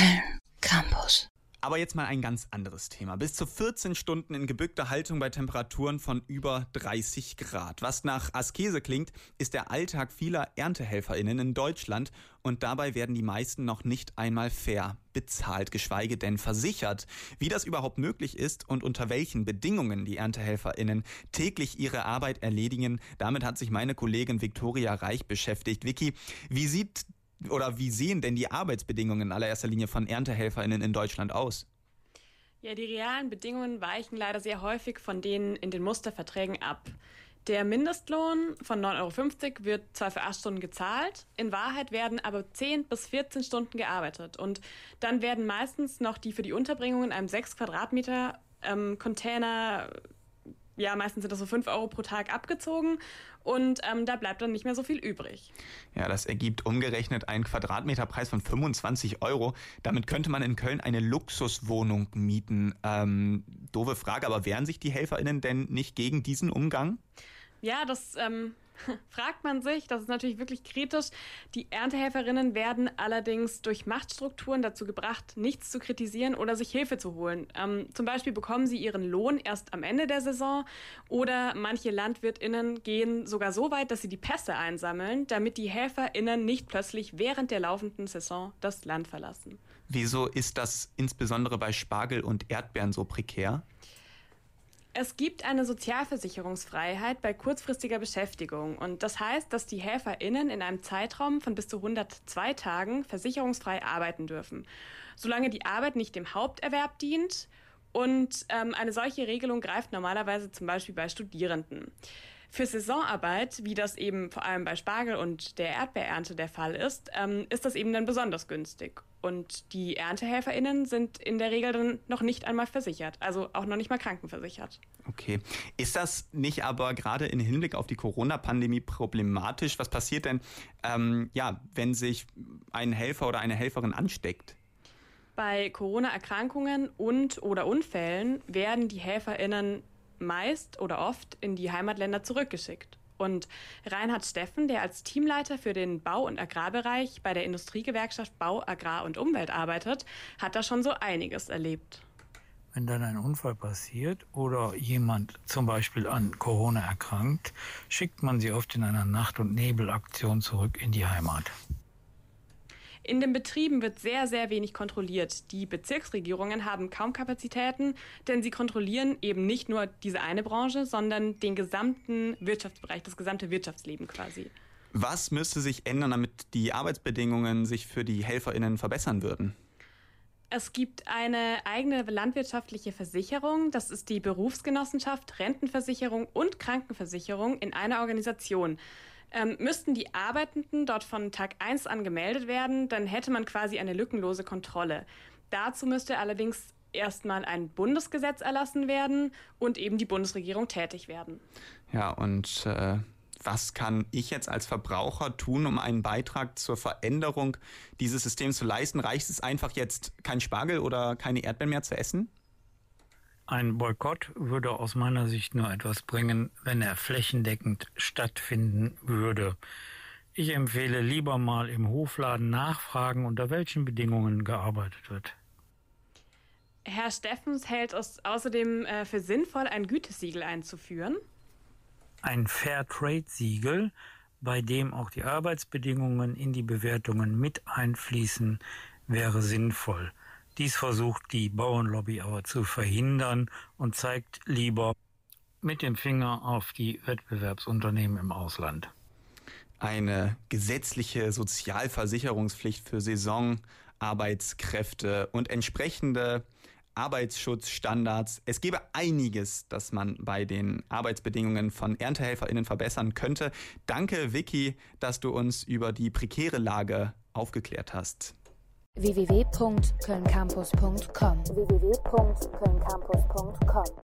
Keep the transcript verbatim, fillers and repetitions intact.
Köln Campus. Aber jetzt mal ein ganz anderes Thema. Bis zu vierzehn Stunden in gebückter Haltung bei Temperaturen von über dreißig Grad. Was nach Askese klingt, ist der Alltag vieler ErntehelferInnen in Deutschland. Und dabei werden die meisten noch nicht einmal fair bezahlt, geschweige denn versichert. Wie das überhaupt möglich ist und unter welchen Bedingungen die ErntehelferInnen täglich ihre Arbeit erledigen, damit hat sich meine Kollegin Viktoria Reich beschäftigt. Vicky, wie sieht Oder wie sehen denn die Arbeitsbedingungen in allererster Linie von ErntehelferInnen in Deutschland aus? Ja, die realen Bedingungen weichen leider sehr häufig von denen in den Musterverträgen ab. Der Mindestlohn von neun Euro fünfzig wird zwar für acht Stunden gezahlt, in Wahrheit werden aber zehn bis vierzehn Stunden gearbeitet. Und dann werden meistens noch die für die Unterbringung in einem sechs Quadratmeter ähm, Container, ja, meistens sind das so fünf Euro pro Tag abgezogen und ähm, da bleibt dann nicht mehr so viel übrig. Ja, das ergibt umgerechnet einen Quadratmeterpreis von fünfundzwanzig Euro. Damit könnte man in Köln eine Luxuswohnung mieten. Ähm, doofe Frage, aber wehren sich die HelferInnen denn nicht gegen diesen Umgang? Ja, das ähm, fragt man sich. Das ist natürlich wirklich kritisch. Die Erntehelferinnen werden allerdings durch Machtstrukturen dazu gebracht, nichts zu kritisieren oder sich Hilfe zu holen. Ähm, zum Beispiel bekommen sie ihren Lohn erst am Ende der Saison oder manche LandwirtInnen gehen sogar so weit, dass sie die Pässe einsammeln, damit die HelferInnen nicht plötzlich während der laufenden Saison das Land verlassen. Wieso ist das insbesondere bei Spargel und Erdbeeren so prekär? Es gibt eine Sozialversicherungsfreiheit bei kurzfristiger Beschäftigung und das heißt, dass die HelferInnen in einem Zeitraum von bis zu hundertzwei Tagen versicherungsfrei arbeiten dürfen, solange die Arbeit nicht dem Haupterwerb dient und ähm, eine solche Regelung greift normalerweise zum Beispiel bei Studierenden. Für Saisonarbeit, wie das eben vor allem bei Spargel und der Erdbeerernte der Fall ist, ähm, ist das eben dann besonders günstig. Und die ErntehelferInnen sind in der Regel dann noch nicht einmal versichert, also auch noch nicht mal krankenversichert. Okay. Ist das nicht aber gerade im Hinblick auf die Corona-Pandemie problematisch? Was passiert denn, ähm, ja, wenn sich ein Helfer oder eine Helferin ansteckt? Bei Corona-Erkrankungen und oder Unfällen werden die HelferInnen meist oder oft in die Heimatländer zurückgeschickt. Und Reinhard Steffen, der als Teamleiter für den Bau- und Agrarbereich bei der Industriegewerkschaft Bau, Agrar und Umwelt arbeitet, hat da schon so einiges erlebt. Wenn dann ein Unfall passiert oder jemand zum Beispiel an Corona erkrankt, schickt man sie oft in einer Nacht- und Nebelaktion zurück in die Heimat. In den Betrieben wird sehr, sehr wenig kontrolliert. Die Bezirksregierungen haben kaum Kapazitäten, denn sie kontrollieren eben nicht nur diese eine Branche, sondern den gesamten Wirtschaftsbereich, das gesamte Wirtschaftsleben quasi. Was müsste sich ändern, damit die Arbeitsbedingungen sich für die HelferInnen verbessern würden? Es gibt eine eigene landwirtschaftliche Versicherung, das ist die Berufsgenossenschaft, Rentenversicherung und Krankenversicherung in einer Organisation. Ähm, müssten die Arbeitenden dort von Tag eins an gemeldet werden, dann hätte man quasi eine lückenlose Kontrolle. Dazu müsste allerdings erstmal ein Bundesgesetz erlassen werden und eben die Bundesregierung tätig werden. Ja, und äh, was kann ich jetzt als Verbraucher tun, um einen Beitrag zur Veränderung dieses Systems zu leisten? Reicht es einfach jetzt, kein Spargel oder keine Erdbeeren mehr zu essen? Ein Boykott würde aus meiner Sicht nur etwas bringen, wenn er flächendeckend stattfinden würde. Ich empfehle lieber mal im Hofladen nachfragen, unter welchen Bedingungen gearbeitet wird. Herr Steffens hält es außerdem äh, für sinnvoll, ein Gütesiegel einzuführen. Ein Fairtrade-Siegel, bei dem auch die Arbeitsbedingungen in die Bewertungen mit einfließen, wäre sinnvoll. Dies versucht die Bauernlobby aber zu verhindern und zeigt lieber mit dem Finger auf die Wettbewerbsunternehmen im Ausland. Eine gesetzliche Sozialversicherungspflicht für Saisonarbeitskräfte und entsprechende Arbeitsschutzstandards. Es gäbe einiges, das man bei den Arbeitsbedingungen von ErntehelferInnen verbessern könnte. Danke, Vicky, dass du uns über die prekäre Lage aufgeklärt hast. w w w punkt köln campus punkt com w w w punkt köln campus punkt com